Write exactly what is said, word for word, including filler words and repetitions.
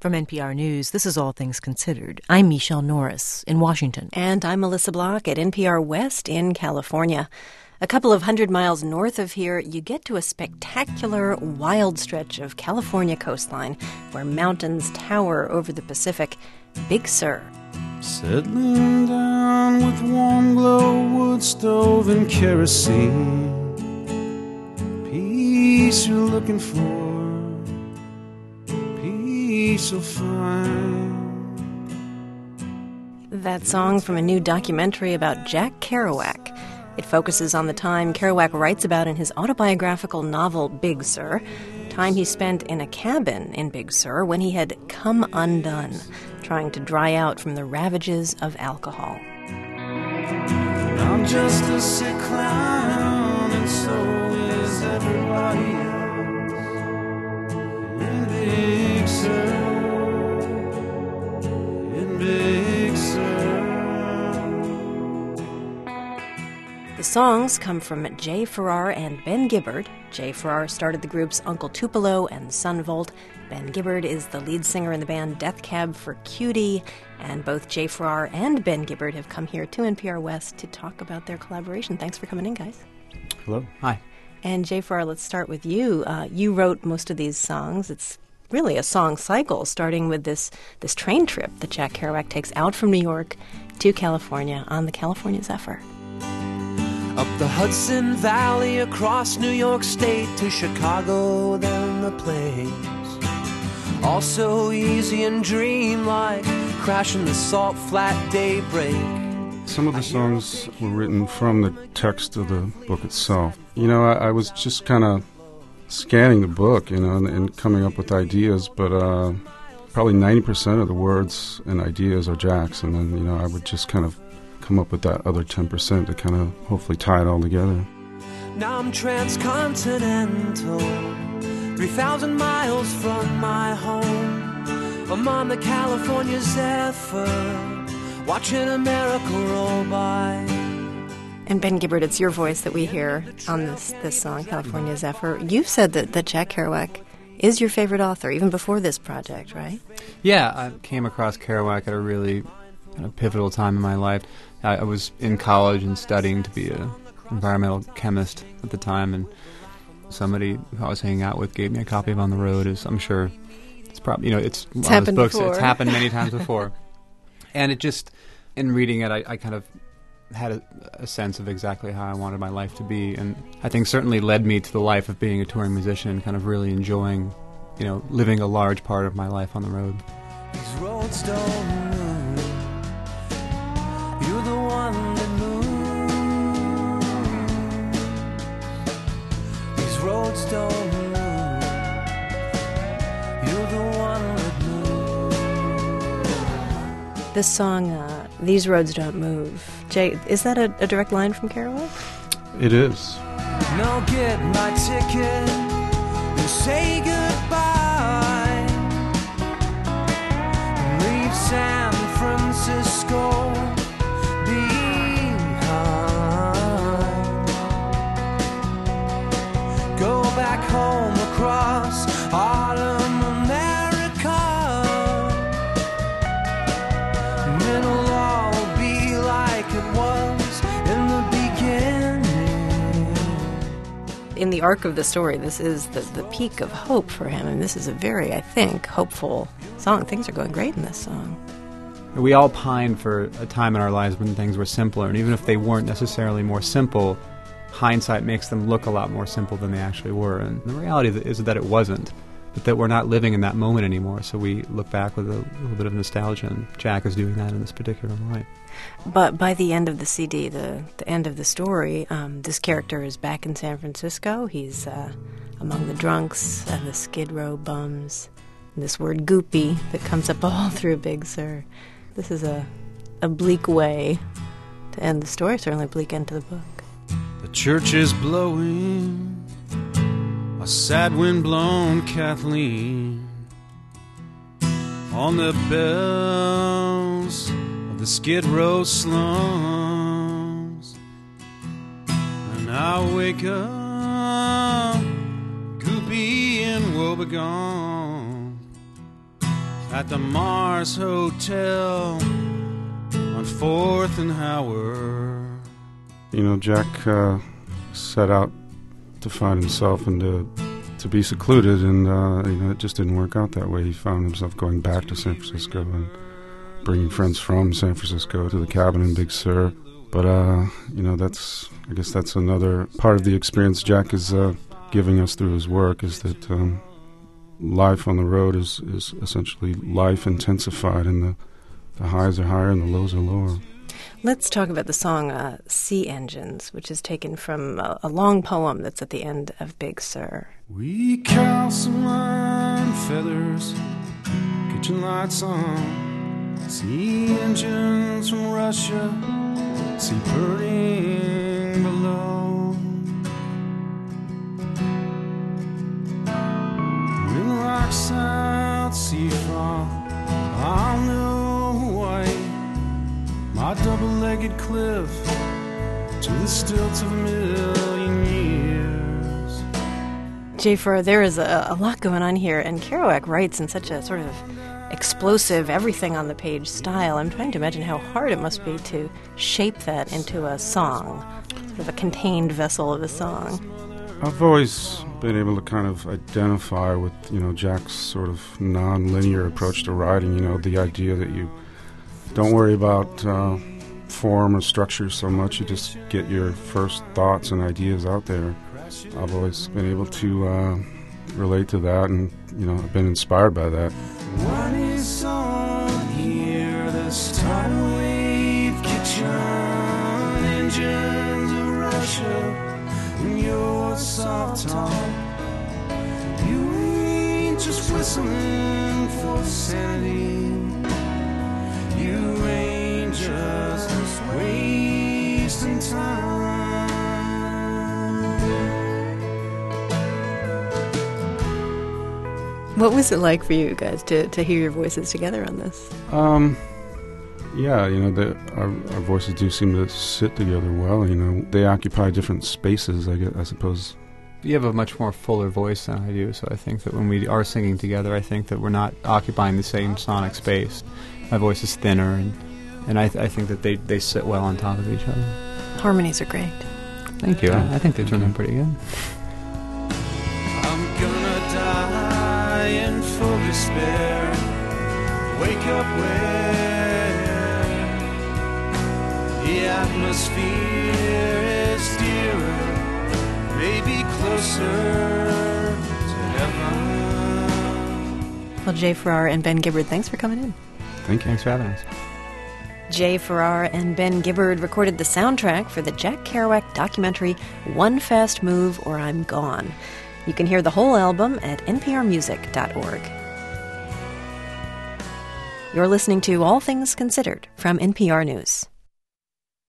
From N P R News, this is All Things Considered. I'm Michelle Norris in Washington. And I'm Melissa Block at N P R West in California. A couple of hundred miles north of here, you get to a spectacular, wild stretch of California coastline where mountains tower over the Pacific. Big Sur. Settling down with warm glow wood stove and kerosene. Peace you're looking for. So fine. That song from a new documentary about Jack Kerouac. It focuses on the time Kerouac writes about in his autobiographical novel Big Sur, time he spent in a cabin in Big Sur when he had come undone, trying to dry out from the ravages of alcohol. I'm just a sick clown, and so is everybody else. In Big Sur. The songs come from Jay Farrar and Ben Gibbard. Jay Farrar started the groups Uncle Tupelo and Sun Volt. Ben Gibbard is the lead singer in the band Death Cab for Cutie. And both Jay Farrar and Ben Gibbard have come here to N P R West to talk about their collaboration. Thanks for coming in, guys. Hello. Hi. And Jay Farrar, let's start with you. Uh, you wrote most of these songs. It's really a song cycle, starting with this this train trip that Jack Kerouac takes out from New York to California on the California Zephyr. Up the Hudson Valley, across New York State to Chicago, then the plains. All so easy and dreamlike, crashing the salt flat daybreak. Some of the songs were written from the text of the book itself. You know, I, I was just kind of scanning the book, you know, and, and coming up with ideas, but uh, probably ninety percent of the words and ideas are Jack's, and then, you know, I would just kind of come up with that other ten percent to kind of hopefully tie it all together. Now I'm transcontinental, three thousand miles from my home. I'm on the California Zephyr, watching America roll by. And Ben Gibbard, it's your voice that we hear on this, this song, California Zephyr. You've said that, that Jack Kerouac is your favorite author, even before this project, right? Yeah, I came across Kerouac at a really kind of pivotal time in my life. I, I was in college and studying to be an environmental chemist at the time, and somebody who I was hanging out with gave me a copy of On the Road. As I'm sure it's probably, you know, it's, it's one happened of his books. before. It's happened many times before. And it just, in reading it, I, I kind of had a, a sense of exactly how I wanted my life to be, and I think certainly led me to the life of being a touring musician and kind of really enjoying, you know, living a large part of my life on the road. These roads don't move, you're the one that moves. These roads don't move, you're the one that moves. This song, uh, These Roads Don't Move. Jay, is that a, a direct line from Kerouac? It is. Now get my ticket and say goodbye. Leave San Francisco behind. Go back home across autumn America, and it'll all be like it was in the beginning. In the arc of the story, this is the, the peak of hope for him, and this is a very, I think, hopeful song. Things are going great in this song. We all pined for a time in our lives when things were simpler, and even if they weren't necessarily more simple, hindsight makes them look a lot more simple than they actually were. And the reality is that it wasn't, but that we're not living in that moment anymore, so we look back with a little bit of nostalgia, and Jack is doing that in this particular light. But by the end of the C D, the, the end of the story, um, this character is back in San Francisco. He's uh, among the drunks and the Skid Row bums, and this word goopy that comes up all through Big Sur. This is a, a bleak way to end the story, certainly a bleak end to the book. The church is blowing a sad wind blown Kathleen on the bells of the Skid Row slums, and I wake up goopy and woebegone at the Mars Hotel on fourth and Howard. You know, Jack uh, set out to find himself and to, to be secluded, and uh, you know, it just didn't work out that way. He found himself going back to San Francisco and bringing friends from San Francisco to the cabin in Big Sur. But, uh, you know, that's, I guess that's another part of the experience Jack is uh, giving us through his work, is that um, life on the road is, is essentially life intensified, and the, the highs are higher and the lows are lower. Let's talk about the song uh, Sea Engines, which is taken from a, a long poem that's at the end of Big Sur. We calcimine feathers, kitchen lights on, sea engines from Russia, sea burning below. Wind rocks out, sea fog on the white, my double-legged cliff to the stilts of a million years. Jay Farrar, there is a, a lot going on here, and Kerouac writes in such a sort of explosive, everything-on-the-page style. I'm trying to imagine how hard it must be to shape that into a song, sort of a contained vessel of a song. I've always been able to kind of identify with, you know, Jack's sort of non-linear approach to writing, you know, the idea that you don't worry about uh, form or structure so much, you just get your first thoughts and ideas out there. I've always been able to uh, relate to that, and, you know, I've been inspired by that. What is on here, this tidal wave kitchen, engines of Russia, and your soft talk. You ain't just whistling for sanity, you ain't just wasting time. What was it like for you guys to, to hear your voices together on this? Um, yeah, you know, the, our, our voices do seem to sit together well. You know, they occupy different spaces, I guess, I suppose. You have a much more fuller voice than I do, so I think that when we are singing together, I think that we're not occupying the same sonic space. My voice is thinner, and, and I, th- I think that they, they sit well on top of each other. Harmonies are great. Thank you. I, I think they turned out pretty good. I'm gonna die in full despair. Wake up where the atmosphere is dearer, maybe closer to heaven. Well, Jay Farrar and Ben Gibbard, thanks for coming in. Thank you. Thanks for having us. Jay Farrar and Ben Gibbard recorded the soundtrack for the Jack Kerouac documentary One Fast Move or I'm Gone. You can hear the whole album at n p r music dot org. You're listening to All Things Considered from N P R News.